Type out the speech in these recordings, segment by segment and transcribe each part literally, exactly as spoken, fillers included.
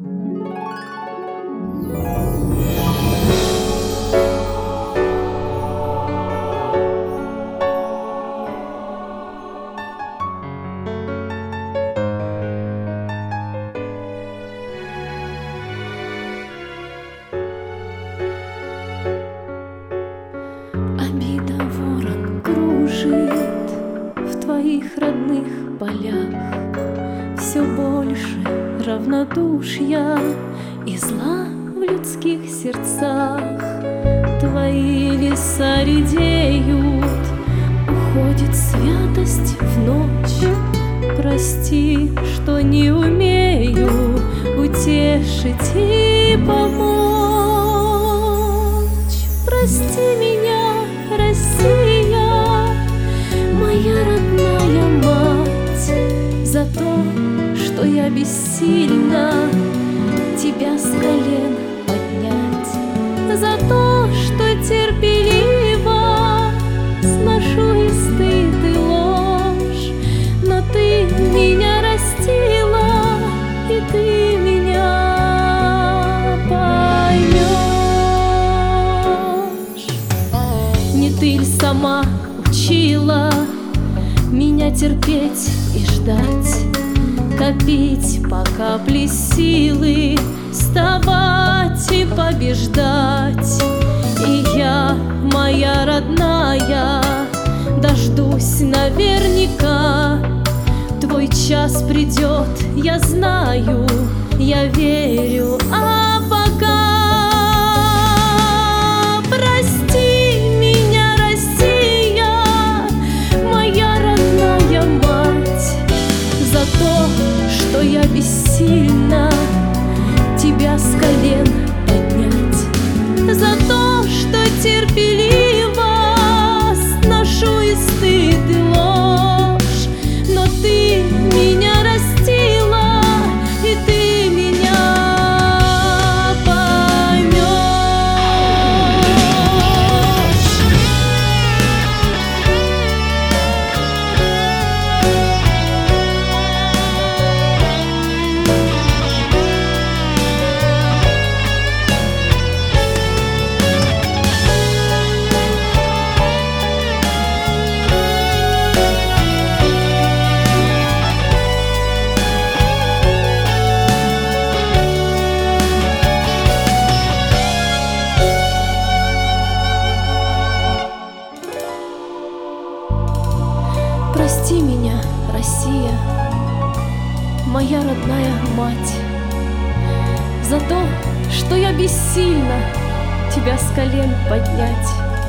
Обида ворон кружит в твоих родных полях, все больше равнодушья и зла в людских сердцах. Твои леса редеют, уходит святость в ночь. Прости, что не умею утешить и помочь. Прости меня, Россия, моя родная мать, за то, что я бессильна тебя с колен поднять, за то, что терпеливо сношу и стыд, и ложь. Но ты меня растила, и ты меня поймешь. Не ты ль сама учила меня терпеть и ждать, копить по капле силы, вставать и побеждать? И я, моя родная, дождусь наверняка. Твой час придет, я знаю, я верю, а пока прости меня, Россия, моя родная мать, за то, что я бессильна тебя с колен поднять, за то, что терпеливо сношу и стыд, и ложь. Но ты меня растила, и ты меня Прости меня, Россия, моя родная мать, за то, что я бессильна тебя с колен поднять,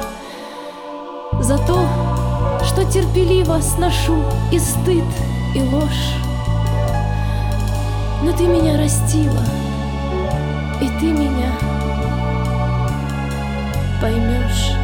за то, что терпеливо сношу и стыд, и ложь. Но ты меня растила, и ты меня поймешь.